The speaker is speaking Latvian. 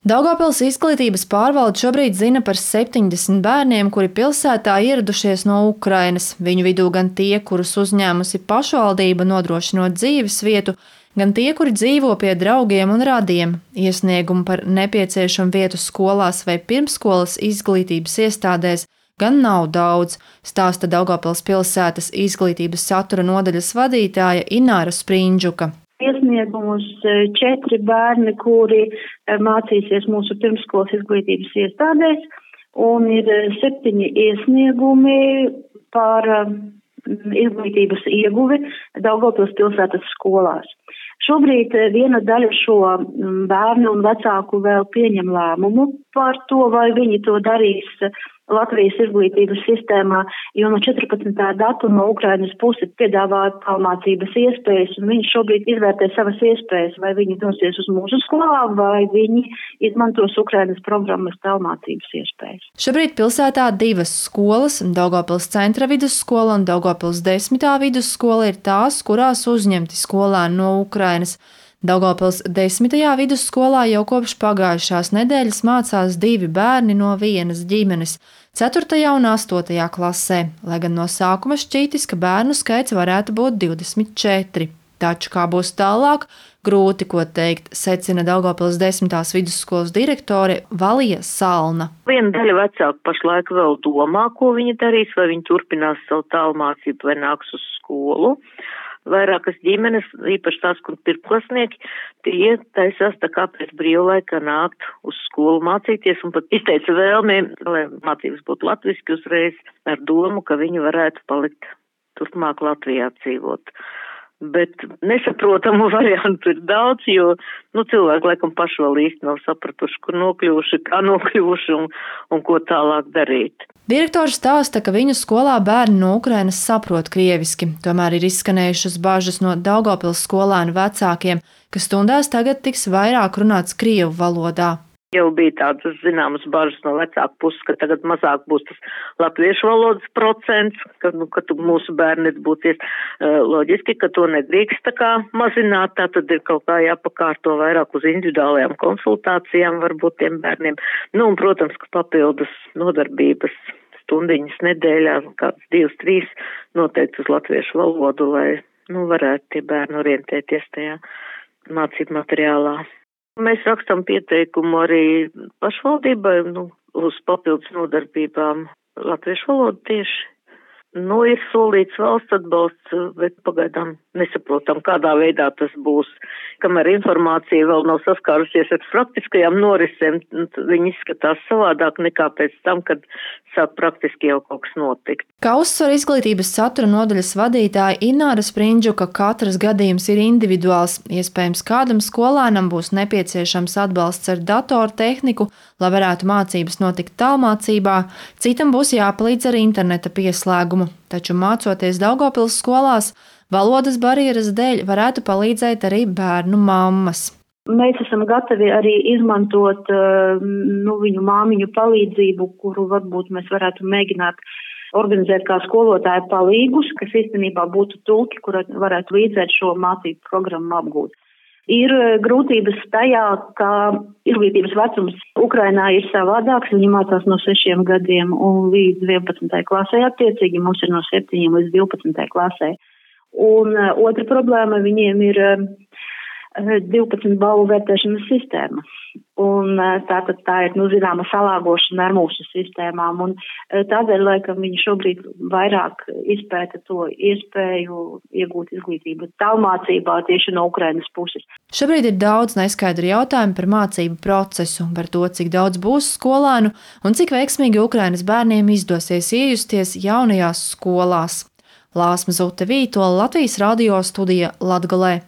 Daugavpils izglītības pārvalde šobrīd zina par 70 bērniem, kuri pilsētā ieradušies no Ukrainas. Viņu vidū gan tie, kurus uzņēmusi pašvaldība nodrošinot dzīves vietu, gan tie, kuri dzīvo pie draugiem un radiem. Iesniegumu par nepieciešamu vietu skolās vai pirmsskolas izglītības iestādēs gan nav daudz, stāsta Daugavpils pilsētas izglītības satura nodaļas vadītāja Ināra Sprindžuka. Iesniegumus 4 bērni, kuri mācīsies mūsu pirmsskolas izglītības iestādēs, un ir 7 iesniegumi par izglītības ieguvi Daugavpils pilsētas skolās. Šobrīd viena daļa šo bērnu un vecāku vēl pieņem lēmumu par to, vai viņi to darīs Latvijas izglītības sistēmā, jo no 14. datuma Ukrainas puse piedāvā tālmācības iespējas, un viņi šobrīd izvērtē savas iespējas, vai viņi dosies uz mūsu skolām, vai viņi izmantos Ukrainas programmas tālmācības iespējas. Šobrīd pilsētā 2 skolas, Daugavpils centra vidusskola un Daugavpils 10. vidusskola ir tās, kurās uzņemti skolēni no Ukrainas. Daugavpils 10. vidusskolā jau kopš pagājušās nedēļas mācās 2 bērni no vienas ģimenes – 4. un 8. klasē, lai gan no sākuma šķītis, ka bērnu skaits varētu būt 24. Taču, kā būs tālāk, grūti ko teikt, secina Daugavpils 10. vidusskolas direktore Valija Salna. Viena daļa vecāku pašlaik vēl domā, ko viņi darīs, vai viņi turpinās savu tālmācību vai nāks uz skolu. Vairākas ģimenes, īpaši tās, kur pirmklasnieki, tie taisās tā kā pēc brīvlaika nākt uz skolu mācīties un pat izteica vēlmi, lai mācības būtu latviski uzreiz ar domu, ka viņi varētu palikt turpmāk Latvijā dzīvot. Bet nesaprotamu variantu ir daudz, jo cilvēki laikam paši vēl īsti nav sapratuši, kur nokļuvuši, kā nokļuvuši un ko tālāk darīt. Direktors stāsta, ka viņu skolā bērni no Ukrainas saprot krieviski, tomēr ir izskanējušas bažas no Daugavpils skolēnu vecākiem, ka stundās tagad tiks vairāk runāts krievu valodā. Jau bija tādas zināmas bažas no vecāku puses, ka tagad mazāk būs tas latviešu valodas procents, ka mūsu bērni būties loģiski, ka to nedrīkst tā kā mazināt, tā tad ir kaut kā jāpakārto vairāk uz individuālajām konsultācijām varbūt tiem bērniem. Un, protams, ka papildus nodarbības stundiņas nedēļā, kāds 2-3 noteikti uz latviešu valodu, lai varētu tie bērni orientēties tajā mācību materiālā. Mēs rakstam pieteikumu arī pašvaldībai uz papildus nodarbībām latviešu valodu tieši. Ir solīts valsts atbalsts, bet pagaidām nesaprotam, kādā veidā tas būs. Kamēr informācija vēl nav saskārusies ar praktiskajām norisēm, viņi izskatās savādāk nekā pēc tam, kad sāk praktiski jau kaut kas notikt. Kā uzsver izglītības satura nodaļas vadītāja Ināra Sprindžuka, katrs gadījums ir individuāls. Iespējams, kādam skolēnam būs nepieciešams atbalsts ar datortehniku, lai varētu mācības notikt tālmācībā, citam būs jāpalīdz ar interneta pieslēgumu. Taču mācoties Daugavpils skolās, valodas barjeras dēļ varētu palīdzēt arī bērnu mammas. Mēs esam gatavi arī izmantot viņu māmiņu palīdzību, kuru varbūt mēs varētu mēģināt organizēt kā skolotāju palīgus, kas īstenībā būtu tulki, kuri varētu līdzēt šo mācību programmu apgūt. Ir grūtības tajā, ka izglītības vecums Ukrainā ir savādāks. Viņi mācās no 6 gadiem un līdz 11. klasē attiecīgi, mums ir no 7 līdz 12. klasē. Un otra problēma viņiem ir 12 balvu vērtēšanas sistēma. Un tātad tā ir, zināma salāgošana ar mūsu sistēmām. Un tādēļ, laikam, viņi šobrīd vairāk izpēta to iespēju iegūt izglītību tālmācībā tieši no Ukrainas puses. Šobrīd ir daudz neskaidru jautājumu par mācību procesu, par to, cik daudz būs skolēnu un cik veiksmīgi Ukrainas bērniem izdosies iejusties jaunajās skolās. Lāsma Zute Vītola, Latvijas radio studija Latgalē.